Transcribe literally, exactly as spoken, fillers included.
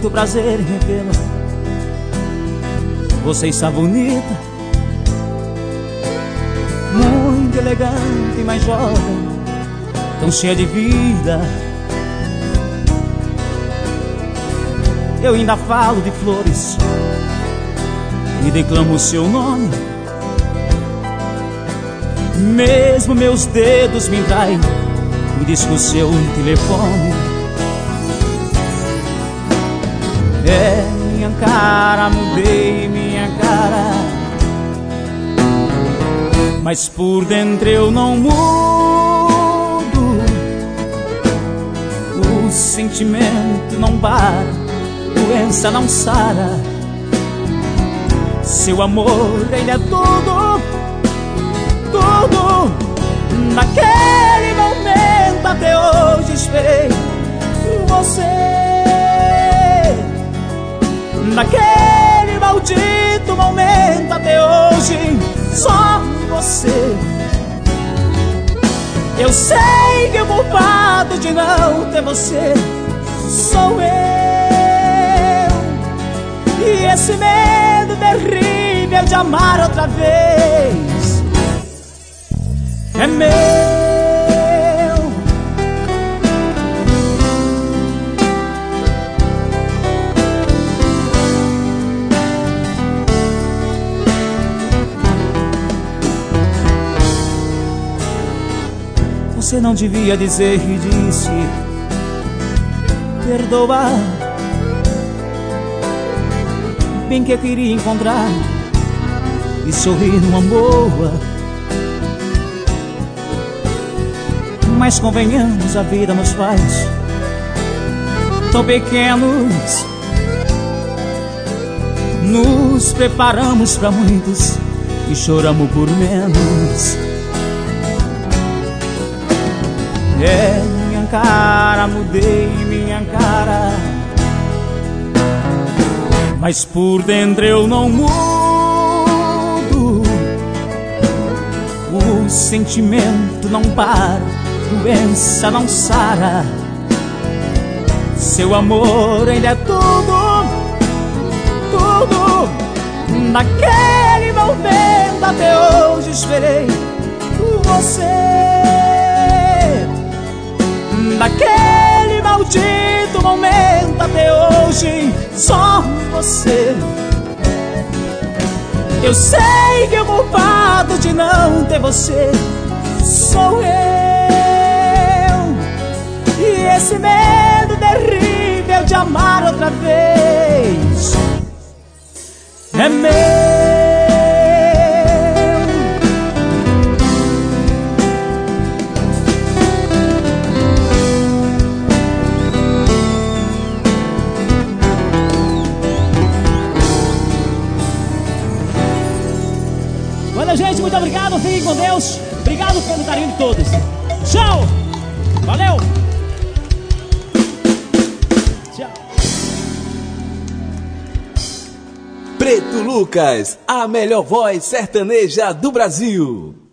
muito prazer em revê-la. Você está bonita, muito elegante, mais jovem, tão cheia de vida. Eu ainda falo de flores e declamo o seu nome. Mesmo meus dedos me traem, me diz que o seu telefone é minha cara, mudei minha cara, mas por dentro eu não mudo. O sentimento não para, doença não sara. Seu amor ainda é tudo, tudo. Naquele momento até hoje esperei você. Naquele maldito momento até hoje só você. Eu sei que o culpado de não ter você sou eu. E esse medo terrível de amar outra vez é meu. Você não devia dizer e disse perdoar. Bem que eu queria encontrar e sorrir numa boa, mas convenhamos, a vida nos faz tão pequenos. Nos preparamos pra muitos e choramos por menos. É minha cara, mudei minha cara, mas por dentro eu não mudo. O sentimento não para, doença não sara. Seu amor ainda é tudo, tudo. Naquele momento até hoje esperei você. Naquele maldito momento até hoje só você. Eu sei que o culpado de não ter você sou eu. E esse medo terrível de amar outra vez é meu. Olha, gente, muito obrigado, fiquem com Deus. Obrigado pelo carinho de todos. Tchau, valeu. Tchau. Preto Lucas, a melhor voz sertaneja do Brasil.